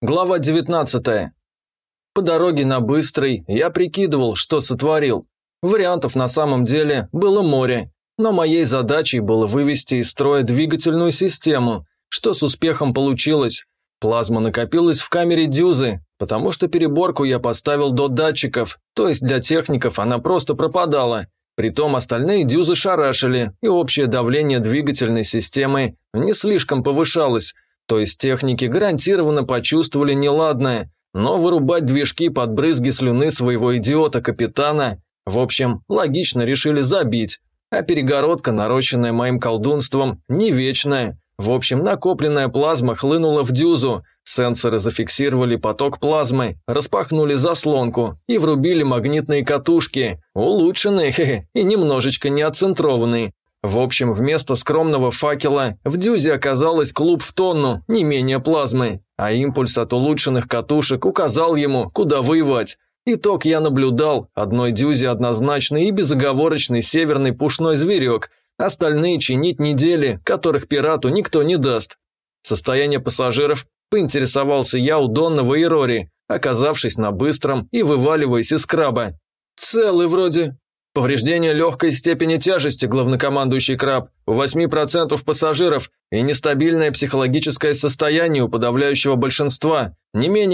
Глава 19. По дороге на Быстрый я прикидывал, что сотворил. Вариантов на самом деле было море, но моей задачей было вывести из строя двигательную систему, что с успехом получилось. Плазма накопилась в камере дюзы, потому что переборку я поставил до датчиков, то есть для техников она просто пропадала. Притом остальные дюзы шарашили, и общее давление двигательной системы не слишком повышалось. То есть техники гарантированно почувствовали неладное, но вырубать движки под брызги слюны своего идиота-капитана, в общем, логично решили забить. А перегородка, нарощенная моим колдунством, не вечная. В общем, накопленная плазма хлынула в дюзу, сенсоры зафиксировали поток плазмы, распахнули заслонку и врубили магнитные катушки, улучшенные и немножечко неоцентрованные. В общем, вместо скромного факела в дюзе оказалось клуб в тонну, не менее плазмы, а импульс от улучшенных катушек указал ему, куда воевать. Итог я наблюдал: одной дюзе однозначный и безоговорочный северный пушной зверек, остальные чинить недели, которых пирату никто не даст. Состояние пассажиров поинтересовался я у Донного и Рори, оказавшись на Быстром и вываливаясь из краба. «Целый вроде». «Повреждение легкой степени тяжести, главнокомандующий Краб, у 8% пассажиров и нестабильное психологическое состояние у подавляющего большинства, не менее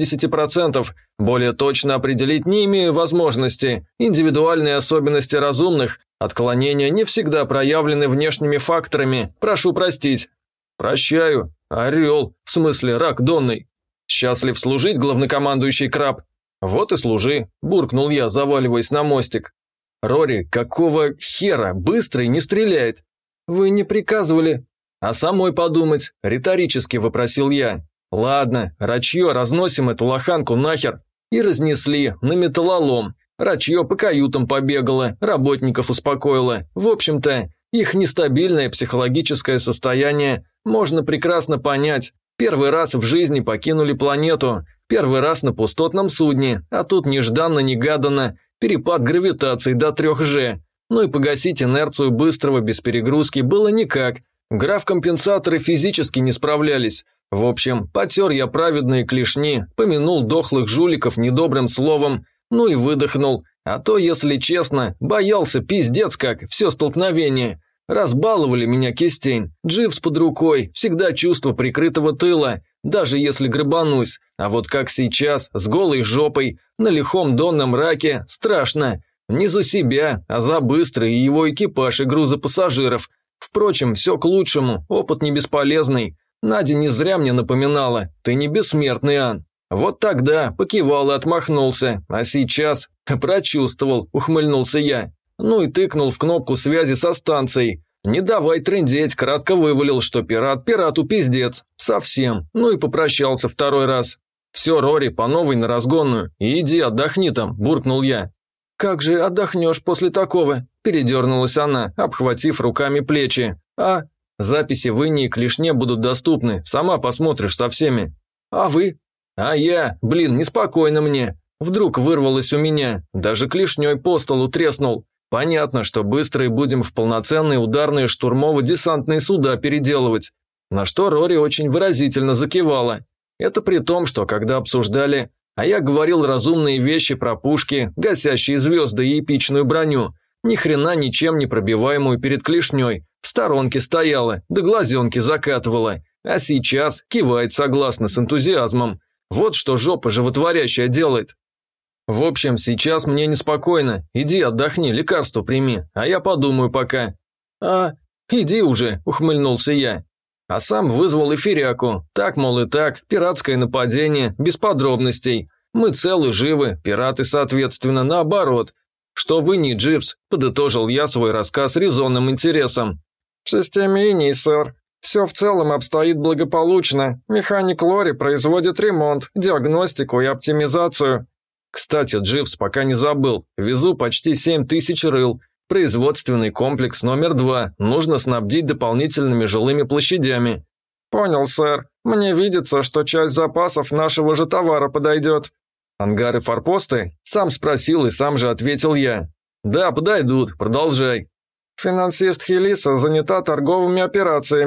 80%. Более точно определить не имею возможности. Индивидуальные особенности разумных, отклонения не всегда проявлены внешними факторами. Прошу простить». «Прощаю. Орел, в смысле рак Донный. Счастлив служить, главнокомандующий Краб». «Вот и служи», – буркнул я, заваливаясь на мостик. «Рори, какого хера Быстрый не стреляет?» «Вы не приказывали». «А самой подумать», – риторически вопросил я. «Ладно, рачье, разносим эту лоханку нахер». И разнесли на металлолом. Рачье по каютам побегало, работников успокоило. В общем-то, их нестабильное психологическое состояние можно прекрасно понять. Первый раз в жизни покинули планету, первый раз на пустотном судне, а тут нежданно-негаданно перепад гравитации до 3G. Ну и погасить инерцию Быстрого без перегрузки было никак. Граф-компенсаторы физически не справлялись. В общем, потер я праведные клешни, помянул дохлых жуликов недобрым словом, ну и выдохнул. А то, если честно, боялся пиздец как все столкновение. Разбаловали меня кистень, Дживс под рукой, всегда чувство прикрытого тыла, даже если грабанусь. А вот как сейчас, с голой жопой, на лихом донном раке, страшно. Не за себя, а за Быстрый и его экипаж и грузопассажиров. Впрочем, все к лучшему, опыт не бесполезный. Надя не зря мне напоминала: ты не бессмертный, Ан. Вот тогда покивал и отмахнулся, а сейчас прочувствовал, ухмыльнулся я. Ну и тыкнул в кнопку связи со станцией. Не давай трындеть, кратко вывалил, что пират пирату пиздец. Совсем. Ну и попрощался второй раз. «Все, Рори, по новой на разгонную. И иди отдохни там», – буркнул я. «Как же отдохнешь после такого?» – передернулась она, обхватив руками плечи. «А записи в Инне и Клешне будут доступны, сама посмотришь со всеми». «А вы?» «А я, неспокойно мне». Вдруг вырвалось у меня, даже клешней по столу треснул. Понятно, что Быстрые будем в полноценные ударные штурмово-десантные суда переделывать. На что Рори очень выразительно закивала. Это при том, что когда обсуждали, а я говорил разумные вещи про пушки, гасящие звезды и эпичную броню, ни хрена ничем не пробиваемую перед клешней, в сторонке стояла, да глазенки закатывала, а сейчас кивает согласно с энтузиазмом. Вот что жопа животворящая делает. В общем, сейчас мне неспокойно, иди отдохни, лекарство прими, а я подумаю пока». «А, иди уже», – ухмыльнулся я. А сам вызвал эфиряку, так, мол, и так, пиратское нападение, без подробностей. Мы целы, живы, пираты, соответственно, наоборот. «Что вы не, Дживс?» – подытожил я свой рассказ резонным интересом. «В системе Иней, сэр. Все в целом обстоит благополучно. Механик Лори производит ремонт, диагностику и оптимизацию». «Кстати, Дживс, пока не забыл, везу почти 7000 рыл. Производственный комплекс номер 2, нужно снабдить дополнительными жилыми площадями». «Понял, сэр. Мне видится, что часть запасов нашего же товара подойдет». «Ангары форпосты?» Сам спросил и сам же ответил я. «Да, подойдут, продолжай». «Финансист Хелиса занята торговыми операциями.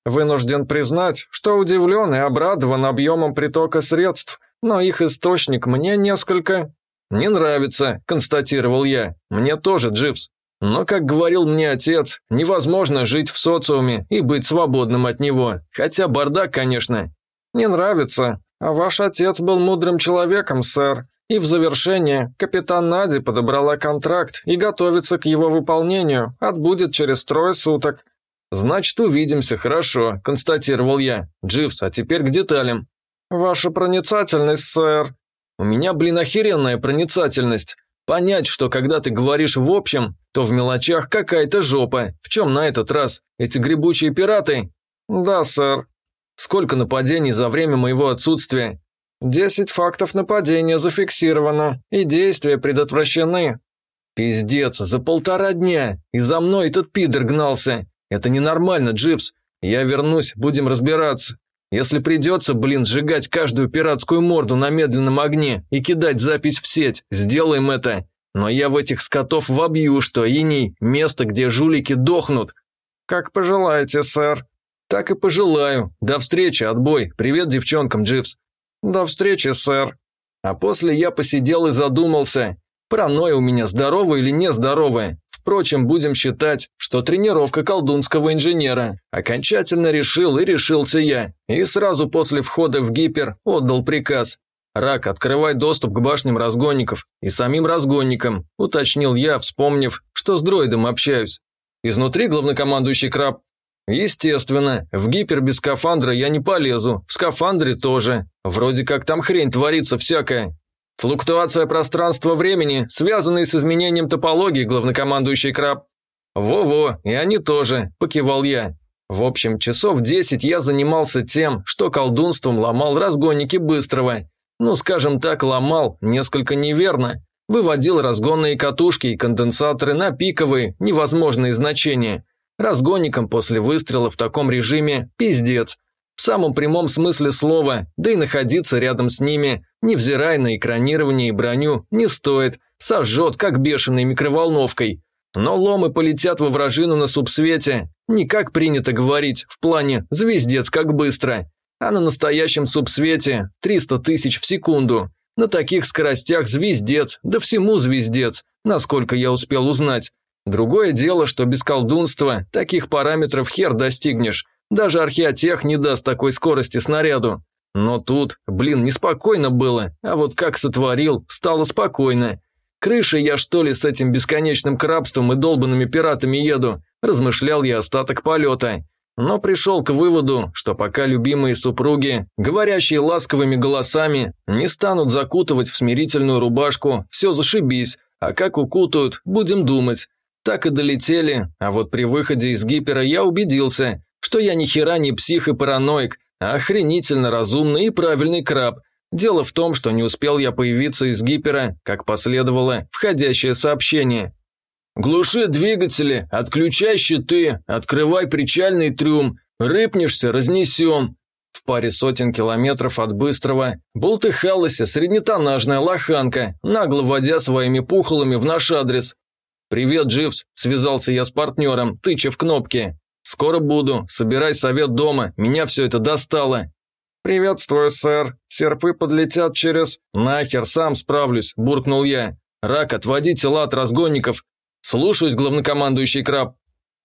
Вынужден признать, что удивлен и обрадован объемом притока средств, но их источник мне несколько... «Не нравится», – констатировал я. «Мне тоже, Дживс. Но, как говорил мне отец, невозможно жить в социуме и быть свободным от него. Хотя бардак, конечно». «Не нравится. А ваш отец был мудрым человеком, сэр. И в завершение капитан Нади подобрала контракт и готовится к его выполнению. Отбудет через 3 суток». «Значит, увидимся, хорошо», – констатировал я. «Дживс, а теперь к деталям». «Ваша проницательность, сэр». «У меня, охеренная проницательность. Понять, что когда ты говоришь в общем, то в мелочах какая-то жопа. В чем на этот раз? Эти гребучие пираты?» «Да, сэр». «Сколько нападений за время моего отсутствия?» 10 фактов нападения зафиксировано, и действия предотвращены». «Пиздец, за 1,5 дня, и за мной этот пидор гнался. Это ненормально, Дживс. Я вернусь, будем разбираться. Если придется, сжигать каждую пиратскую морду на медленном огне и кидать запись в сеть, сделаем это. Но я в этих скотов вобью, что Иней – место, где жулики дохнут». «Как пожелаете, сэр». «Так и пожелаю. До встречи, отбой. Привет девчонкам, Дживс». «До встречи, сэр». А после я посидел и задумался, паранойя у меня здоровая или нездоровая. Впрочем, будем считать, что тренировка колдунского инженера. Окончательно решил и решился я. И сразу после входа в гипер отдал приказ. «Рак, открывай доступ к башням разгонников и самим разгонникам», уточнил я, вспомнив, что с дроидом общаюсь. «Изнутри, главнокомандующий Краб?» «Естественно, в гипер без скафандра я не полезу, в скафандре тоже. Вроде как там хрень творится всякая. Флуктуация пространства-времени, связанная с изменением топологии, главнокомандующий Краб». «Во-во, и они тоже», – покивал я. В общем, часов 10 я занимался тем, что колдунством ломал разгонники Быстрого. Ну, скажем так, ломал, несколько неверно. Выводил разгонные катушки и конденсаторы на пиковые, невозможные значения. Разгонникам после выстрела в таком режиме пиздец. В самом прямом смысле слова, да и находиться рядом с ними, невзирая на экранирование и броню, не стоит, сожжет, как бешеной микроволновкой. Но ломы полетят во вражину на субсвете, не как принято говорить, в плане «звездец как быстро», а на настоящем субсвете 300 тысяч в секунду. На таких скоростях звездец, да всему звездец, насколько я успел узнать. Другое дело, что без колдунства таких параметров хер достигнешь. Даже археотех не даст такой скорости снаряду. Но тут, неспокойно было, а вот как сотворил, стало спокойно. Крышей я что ли с этим бесконечным крабством и долбанными пиратами еду, размышлял я остаток полета. Но пришел к выводу, что пока любимые супруги, говорящие ласковыми голосами, не станут закутывать в смирительную рубашку, все зашибись, а как укутают, будем думать. Так и долетели, а вот при выходе из гипера я убедился, что я ни хера не псих и параноик, а охренительно разумный и правильный краб. Дело в том, что не успел я появиться из гипера, как последовало входящее сообщение. «Глуши двигатели, отключай щиты, открывай причальный трюм, рыпнешься – разнесем». В паре сотен километров от Быстрого бултыхалась среднетоннажная лоханка, нагло водя своими пухолами в наш адрес. «Привет, Дживс», – связался я с партнером, тыча в кнопки. «Скоро буду, собирай совет дома, меня все это достало». «Приветствую, сэр, серпы подлетят через...» «Нахер, сам справлюсь», – буркнул я. «Рак, отводи тела от разгонников». «Слушаюсь, главнокомандующий Краб».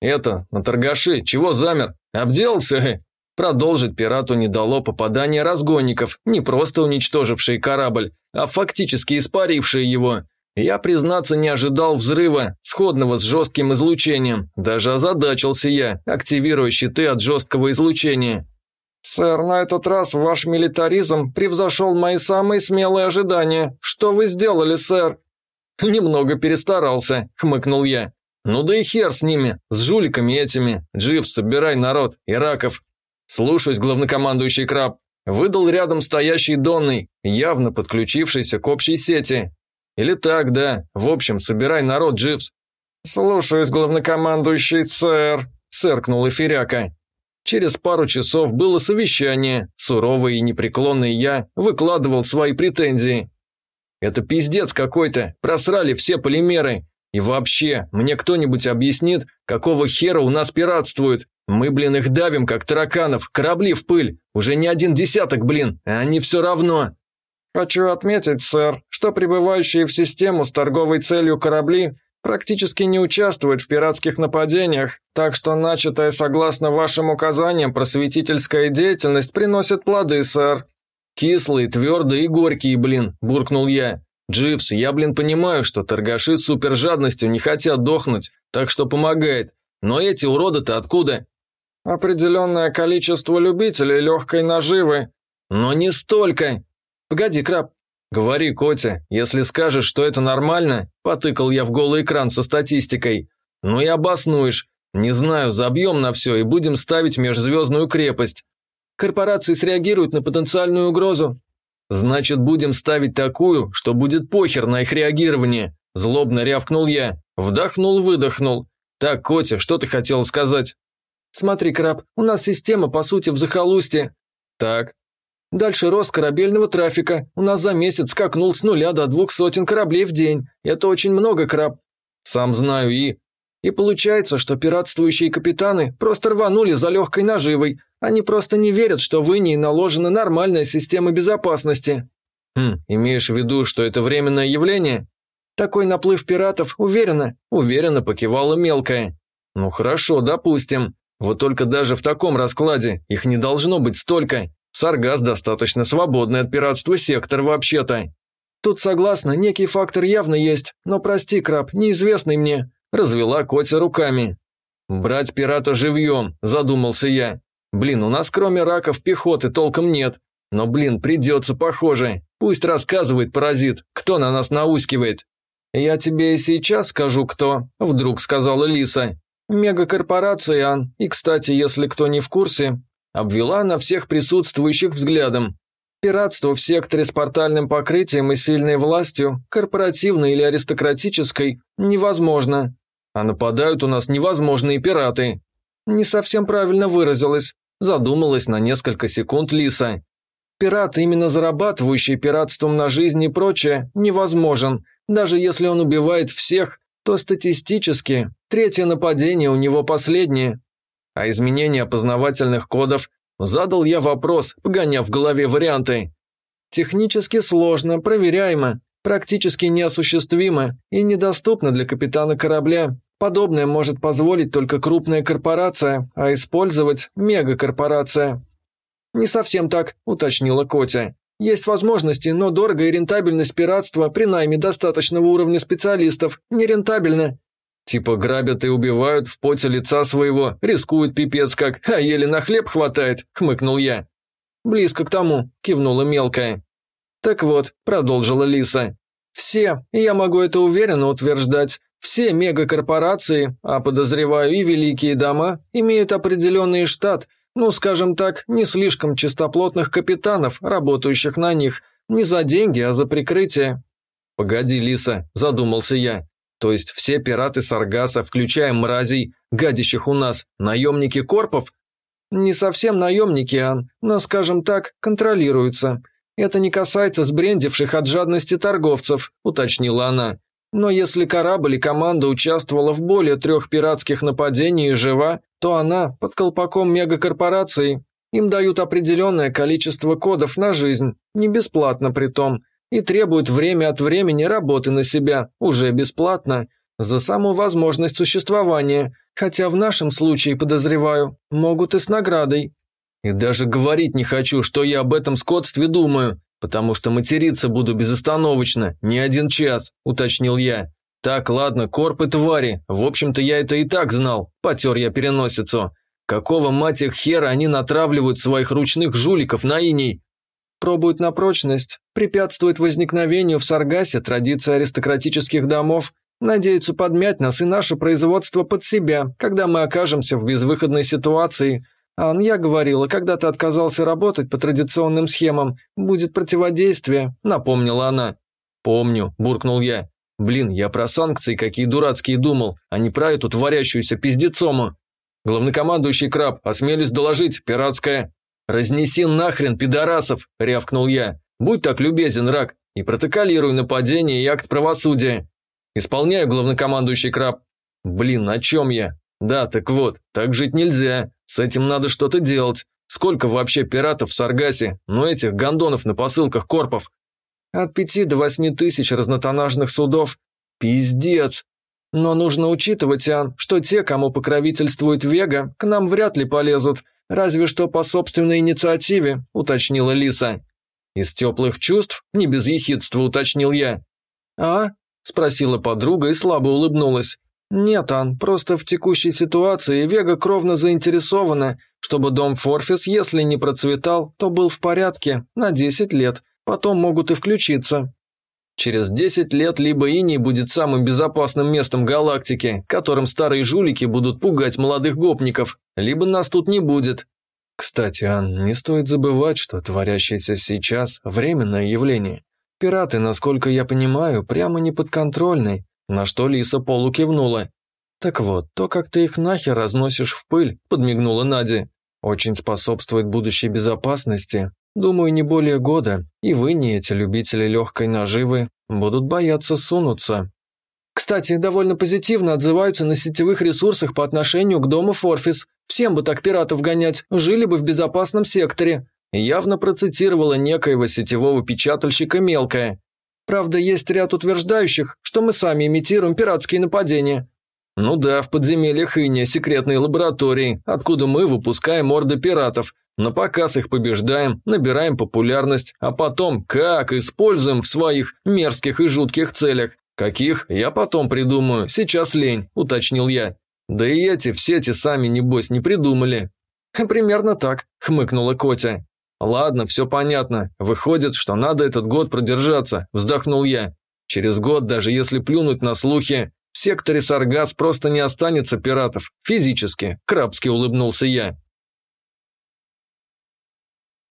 На торгаши, чего замер? Обделался?» Продолжить пирату не дало попадание разгонников, не просто уничтожившие корабль, а фактически испарившие его. Я, признаться, не ожидал взрыва, сходного с жестким излучением. Даже озадачился я, активируя щиты от жесткого излучения. «Сэр, на этот раз ваш милитаризм превзошел мои самые смелые ожидания. Что вы сделали, сэр?» «Немного перестарался», – хмыкнул я. «Ну да и хер с ними, с жуликами этими. Дживс, собирай народ, ираков». «Слушаюсь, главнокомандующий Краб», – выдал рядом стоящий Донный, явно подключившийся к общей сети. «Или так, да. В общем, собирай народ, Дживс». «Слушаюсь, главнокомандующий, сэр», – сыркнул эфиряка. Через пару часов было совещание. Суровый и непреклонный я выкладывал свои претензии. «Это пиздец какой-то, просрали все полимеры. И вообще, мне кто-нибудь объяснит, какого хера у нас пиратствует? Мы, блин, их давим, как тараканов, корабли в пыль. Уже не один десяток, блин, а они все равно. Хочу отметить, сэр, что прибывающие в систему с торговой целью корабли практически не участвуют в пиратских нападениях, так что начатая согласно вашим указаниям просветительская деятельность приносит плоды, сэр. Кислые, твердые и горькие, блин, буркнул я. Дживс, я, блин, понимаю, что торгаши с супержадностью не хотят дохнуть, так что помогает. Но эти уроды-то откуда? Определенное количество любителей легкой наживы. Но не столько. Погоди, Краб. Говори, Котя, если скажешь, что это нормально, потыкал я в голый экран со статистикой. Ну и обоснуешь. Не знаю, забьем на все и будем ставить межзвездную крепость. Корпорации среагируют на потенциальную угрозу. Значит, будем ставить такую, что будет похер на их реагирование. Злобно рявкнул я. Вдохнул-выдохнул. Так, Котя, что ты хотел сказать? Смотри, Краб, у нас система, по сути, в захолустье. Так. Дальше рост корабельного трафика. У нас за месяц скакнул с 0 до 200 кораблей в день. Это очень много, Краб. Сам знаю и... И получается, что пиратствующие капитаны просто рванули за легкой наживой. Они просто не верят, что в Инии наложена нормальная система безопасности. Имеешь в виду, что это временное явление? Такой наплыв пиратов, уверенно покивала мелкая. Ну хорошо, допустим. Вот только даже в таком раскладе их не должно быть столько. Саргас достаточно свободный от пиратства сектор вообще-то. Тут согласна, некий фактор явно есть, но прости, Краб, неизвестный мне. Развела Котя руками. «Брать пирата живьем», – задумался я. «Блин, у нас кроме раков пехоты толком нет. Но, блин, придется, похоже. Пусть рассказывает паразит, кто на нас наускивает». «Я тебе и сейчас скажу, кто», – вдруг сказала Лиса. «Мегакорпорация, Ан. И, кстати, если кто не в курсе...» Обвела она всех присутствующих взглядом. «Пиратство в секторе с портальным покрытием и сильной властью, корпоративной или аристократической, невозможно. А нападают у нас невозможные пираты». «Не совсем правильно выразилась», – задумалась на несколько секунд Лиса. «Пират, именно зарабатывающий пиратством на жизнь и прочее, невозможен. Даже если он убивает всех, то статистически третье нападение у него последнее». А изменение опознавательных кодов? Задал я вопрос, погоняв в голове варианты. Технически сложно, проверяемо, практически неосуществимо и недоступно для капитана корабля. Подобное может позволить только крупная корпорация, а использовать мегакорпорация. «Не совсем так», – уточнила Котя. «Есть возможности, но дорого и рентабельность пиратства при найме достаточного уровня специалистов нерентабельна». Типа грабят и убивают в поте лица своего, рискуют пипец как, а еле на хлеб хватает, хмыкнул я. Близко к тому, кивнула мелкая. Так вот, продолжила Лиса. Все, и я могу это уверенно утверждать, все мегакорпорации, а подозреваю и великие дома, имеют определенный штат, ну, скажем так, не слишком чистоплотных капитанов, работающих на них, не за деньги, а за прикрытие. Погоди, Лиса, задумался я. То есть все пираты Саргаса, включая мразей, гадящих у нас, наемники корпов? Не совсем наемники, Ан, но, скажем так, контролируются. Это не касается сбрендивших от жадности торговцев, уточнила она. Но если корабль и команда участвовала в более 3 пиратских нападений и жива, то она под колпаком мегакорпорации. Им дают определенное количество кодов на жизнь, не бесплатно притом. И требует время от времени работы на себя, уже бесплатно, за саму возможность существования, хотя в нашем случае, подозреваю, могут и с наградой. И даже говорить не хочу, что я об этом скотстве думаю, потому что материться буду безостановочно, не 1 час, уточнил я. Так, ладно, корпы твари, в общем-то я это и так знал, потер я переносицу. Какого, мать их, хера они натравливают своих ручных жуликов на иней? Пробуют на прочность, препятствует возникновению в Саргасе традиции аристократических домов, надеются подмять нас и наше производство под себя, когда мы окажемся в безвыходной ситуации. Ан, я говорила, когда ты отказался работать по традиционным схемам, будет противодействие, напомнила она. Помню, буркнул я. Блин, я про санкции какие дурацкие думал, а не про эту творящуюся пиздецому. Главнокомандующий Краб, осмелюсь доложить, пиратская... «Разнеси нахрен, пидорасов!» – рявкнул я. «Будь так любезен, Рак, и протоколируй нападение и акт правосудия». «Исполняю, главнокомандующий Краб». «Блин, о чем я?» Да, так вот, так жить нельзя. С этим надо что-то делать. Сколько вообще пиратов в Саргасе? Ну этих гондонов на посылках корпов. От 5 до 8 тысяч разнотоннажных судов. Пиздец. Но нужно учитывать, Иоанн, что те, кому покровительствует Вега, к нам вряд ли полезут. Разве что по собственной инициативе, уточнила Лиса. Из теплых чувств, не без ехидства, уточнил я. А? Спросила подруга и слабо улыбнулась. «Нет, Ан, просто в текущей ситуации Вега кровно заинтересована, чтобы дом Форфис, если не процветал, то был в порядке на 10 лет, потом могут и включиться». Через 10 лет либо Иней будет самым безопасным местом галактики, которым старые жулики будут пугать молодых гопников, либо нас тут не будет. Кстати, Ан, не стоит забывать, что творящееся сейчас – временное явление. Пираты, насколько я понимаю, прямо не подконтрольны. На что Лиса полукивнула. «Так вот, то, как ты их нахер разносишь в пыль», – подмигнула Надя, – «очень способствует будущей безопасности. Думаю, не более года, и вы, не эти любители легкой наживы, будут бояться сунуться». «Кстати, довольно позитивно отзываются на сетевых ресурсах по отношению к дому Форфис. Всем бы так пиратов гонять, жили бы в безопасном секторе». Явно процитировала некоего сетевого печатальщика Мелкая. Правда, есть ряд утверждающих, что мы сами имитируем пиратские нападения. Ну да, в подземельях Иния секретные лаборатории, откуда мы выпускаем орды пиратов, на показ их побеждаем, набираем популярность, а потом как используем в своих мерзких и жутких целях. Каких, я потом придумаю, сейчас лень, уточнил я. Да и эти все те сами, небось, не придумали. Примерно так, хмыкнула Котя. «Ладно, все понятно. Выходит, что надо этот год продержаться», – вздохнул я. «Через год, даже если плюнуть на слухи, в секторе Саргас просто не останется пиратов. Физически», – крабски улыбнулся я.